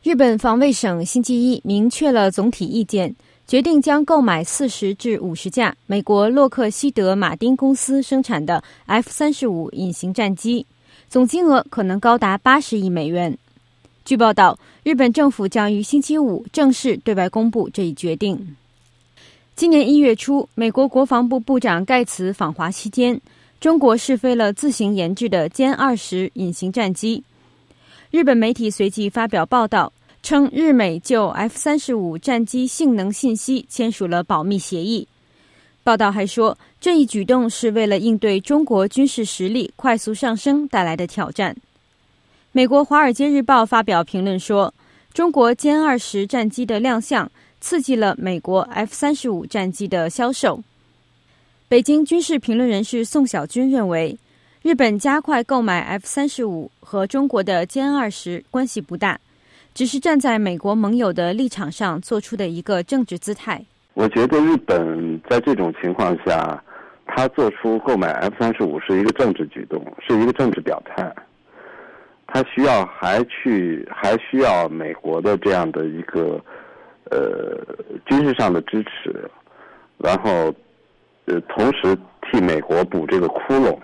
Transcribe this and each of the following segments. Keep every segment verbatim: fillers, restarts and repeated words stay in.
日本防卫省星期一明确了总体意见，决定将购买四十至五十架美国洛克希德马丁公司生产的 F 三十五 隐形战机，总金额可能高达八十亿美元。据报道，日本政府将于星期五正式对外公布这一决定。今年一月初，美国国防部部长盖茨访华期间，中国试飞了自行研制的歼二十隐形战机。日本媒体随即发表报道，称日美就 F 三十五 战机性能信息签署了保密协议。报道还说，这一举动是为了应对中国军事实力快速上升带来的挑战。美国《华尔街日报》发表评论说，中国歼二十战机的亮相刺激了美国 F 三十五 战机的销售。北京军事评论人士宋小军认为，日本加快购买 F 三十五 和中国的歼二十关系不大，只是站在美国盟友的立场上做出的一个政治姿态。 我觉得日本在这种情况下，他做出购买 F 三十五 是一个政治举动，是一个政治表态。他需要还去还需要美国的这样的一个呃军事上的支持，然后呃同时替美国补这个窟窿。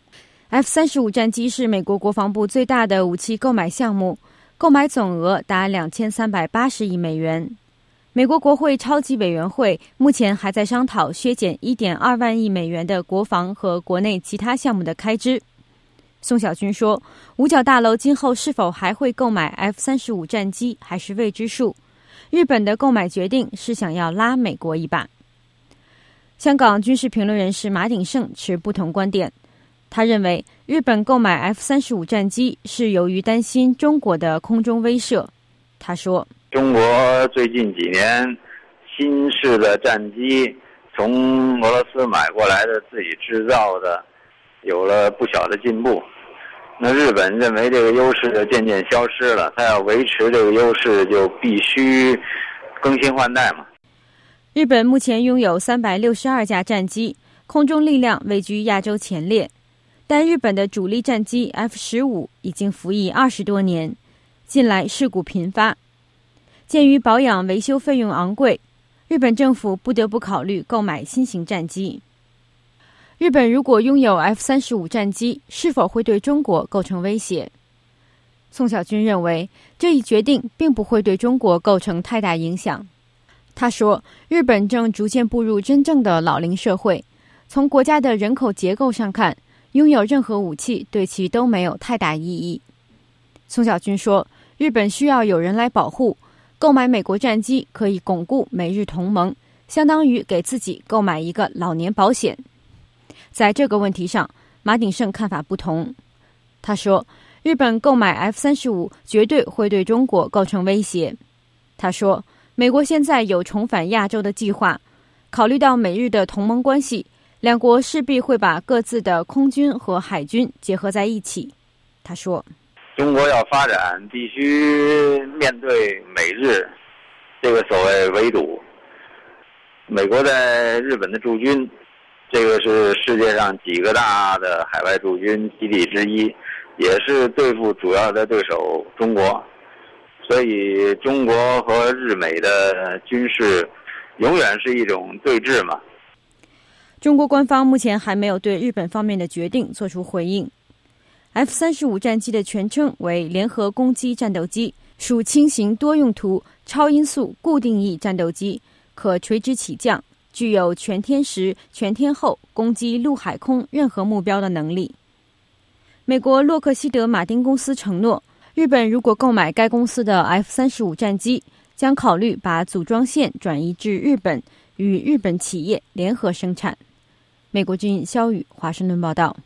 F 三十五 战机是美国国防部最大的武器购买项目，购买总额达两千三百八十亿美元。美国国会超级委员会目前还在商讨削减 一点二万亿美元的国防和国内其他项目的开支。宋小军说，五角大楼今后是否还会购买 F 三十五 战机还是未知数。日本的购买决定是想要拉美国一把。香港军事评论人士马鼎盛持不同观点。他认为，日本购买 F 三十五 战机是由于担心中国的空中威慑。他说， 中国最近几年新式的战机从俄罗斯买过来的自己制造的有了不小的进步，那日本认为这个优势渐渐消失了，他要维持这个优势就必须更新换代嘛。 日本目前拥有三百六十二架战机，空中力量位居亚洲前列。但日本的主力战机 F 十五 已经服役二十多年，近来事故频发。鉴于保养维修费用昂贵，日本政府不得不考虑购买新型战机。日本如果拥有 F 三十五 战机，是否会对中国构成威胁？宋小军认为，这一决定并不会对中国构成太大影响。他说，日本正逐渐步入真正的老龄社会，从国家的人口结构上看，拥有任何武器对其都没有太大意义。宋小军说，日本需要有人来保护，购买美国战机可以巩固美日同盟，相当于给自己购买一个老年保险。在这个问题上，马鼎盛看法不同。他说，日本购买 F 三十五 绝对会对中国构成威胁。他说，美国现在有重返亚洲的计划，考虑到美日的同盟关系，两国势必会把各自的空军和海军结合在一起。他说， 中国要发展必须面对美日这个所谓围堵。美国在日本的驻军，这个是世界上几个大的海外驻军基地之一，也是对付主要的对手中国。所以中国和日美的军事永远是一种对峙嘛。 中国官方目前还没有对日本方面的决定做出回应。F 三十五 战机的全称为联合攻击战斗机，属轻型多用途超音速固定翼战斗机，可垂直起降，具有全天时、全天候攻击陆海空任何目标的能力。美国洛克希德马丁公司承诺，日本如果购买该公司的 F 三十五 战机，将考虑把组装线转移至日本，与日本企业联合生产。美国之音肖宇华盛顿报道。